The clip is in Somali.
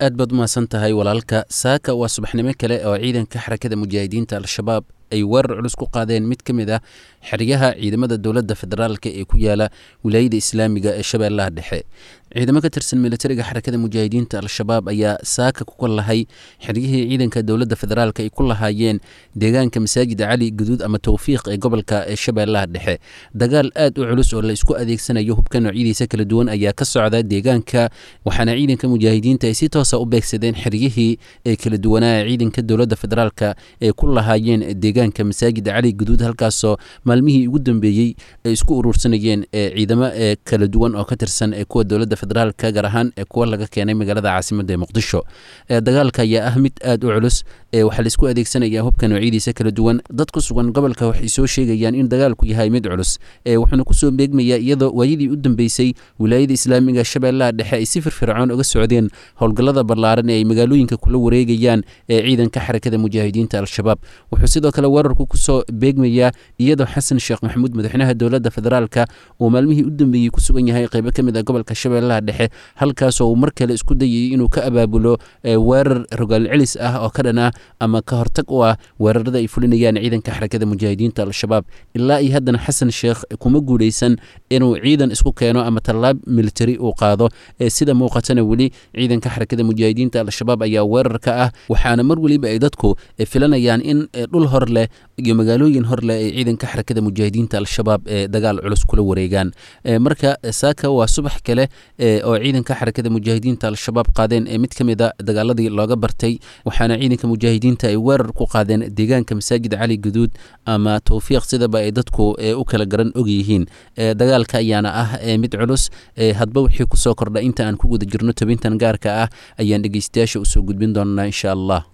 aad baad umahadsan tahay walaalka. saaka waa subaxnimo kale oo ciidanka xarakada mujaahidiinta al-shabaab ay weerar culus ku qaadeen mid ka mid ah xeryaha ciidamada dowladda federaalka ee ku yaala wilaayada islaamiga ee shabeellaha dhexe. ciidamo ka tirsan militariga xarakada mujaahidiinta al-shabaab ayaa saaka ku lahay xeryihii ciidanka dowladda federaalka ay ku lahaayeen deegaanka masaajida cali guduud ama towfiiq ee gobolka ee shabeellaha dhexe. dagaal aad u culus oo la isku adeegsanayo hubka noocyadiisa kala duwan ayaa ka socda deegaanka, waxaana ciidanka mujaahidiinta ay si toosa u beegsadeen xeryihii ee kala duwanaa ee ciidanka dowladda federaalka ee ku lahaayeen deegaanka masaajida cali guduud, halkaasoo maalmihii ugu dambeeyey ay isku urursanayeen ciidamo kala duwan oo ka tirsan kuwa dowladda federaalka, gaar ahaan kuwa laga keenay magaalada caasimadda ee muqdisho. dagaalka ayaa ah mid aad u culus, waxaa la isku adeegsanayaa hubka noocyadiisa kala duwan. dad ku sugan gobolka waxay soo sheegayaan in dagaalku yahay mid culus, wuxuuna kusoo beegmayaa iyadoo waayadii u dambeysay wilaayada islaamiga shabeellaha dhexe ay si firfircoon uga socdeen howlgallada ballaaran ee ay magaalooyinka kula wareegayaan ee ciidanka xarakada mujaahidiinta al-shabaab. wuxuu sidoo kale weerarku kusoo beegmayaa iyadoo xasan sheekh maxamuud madaxweynaha dowladda federaalka uu maalmihii u dambeeyey ku sugan yahay qaybo ka mid ah gobolka shabeellaha dhexe, halkaasoo uu mar kale isku dayayay inuu ka abaabulo weerar rogaal celis ah oo ka dhan ah ama ka hortag u ah weerarada ay fulinayaan ciidanka xarakada mujaahidiinta al-shabaab. ilaa iyo haddana xasan sheekh kuma guuleysan inuu ciidan isku keeno ama tallaab militari uu qaado. sida muuqatana weli ciidanka xarakada mujaahidiinta al-shabaab ayaa weerar ka ah, waxaana mar weliba ay dadku filanayaan in dhul hor leh iyo magaalooyin hor leh ay ciidanka xarakada mujaahidiinta al-shabaab dagaal culus kula wareegaan. marka saaka waa subax kale oo ciidanka xarakada mujaahidiinta al-shabaab qaadeen mid ka mid a dagaaladii looga bartay, waxaana ciidanka mujaahidiinta ay weerar ku qaadeen deegaanka masaajid cali guduud ama towfiiq sidaba ay dadku u kala garan og yihiin. dagaalka ayaana ah mid culus. hadba wixii kusoo kordha inta aan ku guda jirno tabintan gaarka ah ayaan dhegeystayaasha usoo gudbin doonaa insha allah.